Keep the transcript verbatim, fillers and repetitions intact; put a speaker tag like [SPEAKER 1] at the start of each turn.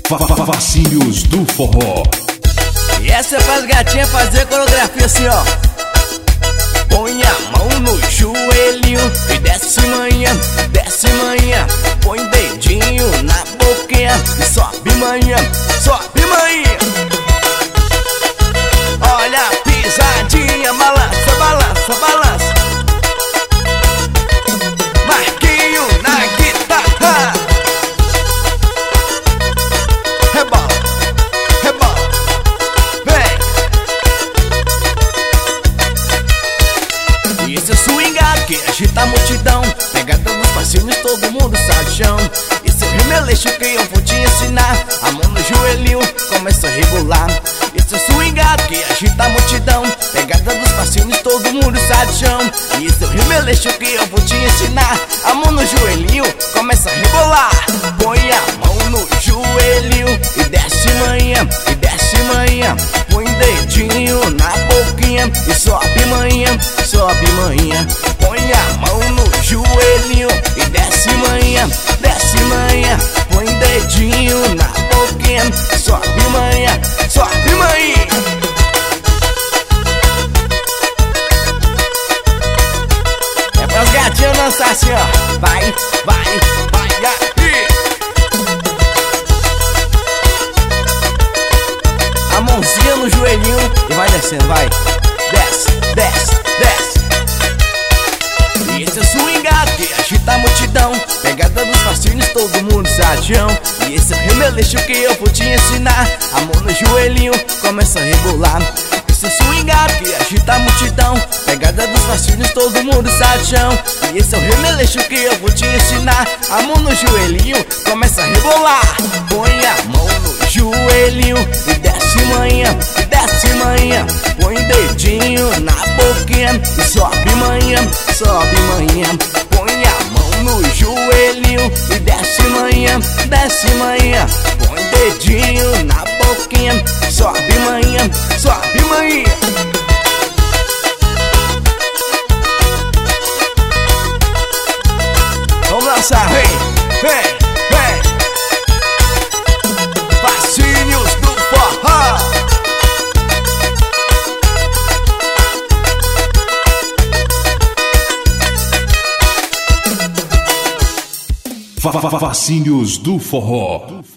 [SPEAKER 1] Fascínios do forró.
[SPEAKER 2] E essa é pras gatinhas fazer coreografia assim, ó. Põe a mão no joelho e desce manhã, desce manhã. Põe dedinho na boquinha e sobe manhã, sobe manhã. Olha a pisadinha, balança, balança, balança. Marquinho na guitarra. Rebola, rebola, vem. E esse é o swingado que agita a multidão. Pegada nos passinhos, todo mundo sai do chão. Esse é o remeleixo que eu vou te ensinar. A mão no joelhinho, começa a rebolar. Esse é o swingado que agita a multidão. Pegada dos passinhos, todo mundo sai do chão. E esse é o remeleixo que eu vou te ensinar. A mão no joelhinho, começa a rebolar. Põe a mão no joelhinho e desce manhã, e desce manhã. Põe dedinho na boquinha e sobe manhã, sobe manhã. Põe a mão no joelhinho e desce manhã, desce manhã. Põe dedinho na boquinha, sobe manhã, sobe manhã. É pras gatinhas dançar assim, ó. Vai, vai, vai aí. A mãozinha no joelhinho e vai descendo, vai. Desce, desce, desce. E esse é o swingado que agita a multidão. Pegada dos fascínios, todo mundo sadião. E esse é o remeleixo que eu vou te ensinar. A mão no joelhinho, começa a rebolar. Esse é o swingado que agita a multidão. Pegada dos fascínios, todo mundo sadião. E esse é o remeleixo que eu vou te ensinar. A mão no joelhinho, começa a rebolar. Põe a mão no joelhinho e desce manhã, e desce manhã. Põe dedinho na boquinha e sobe manhã, sobe manhã. Põe a mão no joelhinho e desce manhã, desce manhã. Põe dedinho na boquinha, sobe manhã, sobe manhã. Vamos dançar, vem, vem, vem. Fascínios do forró.
[SPEAKER 1] Fascínios do forró.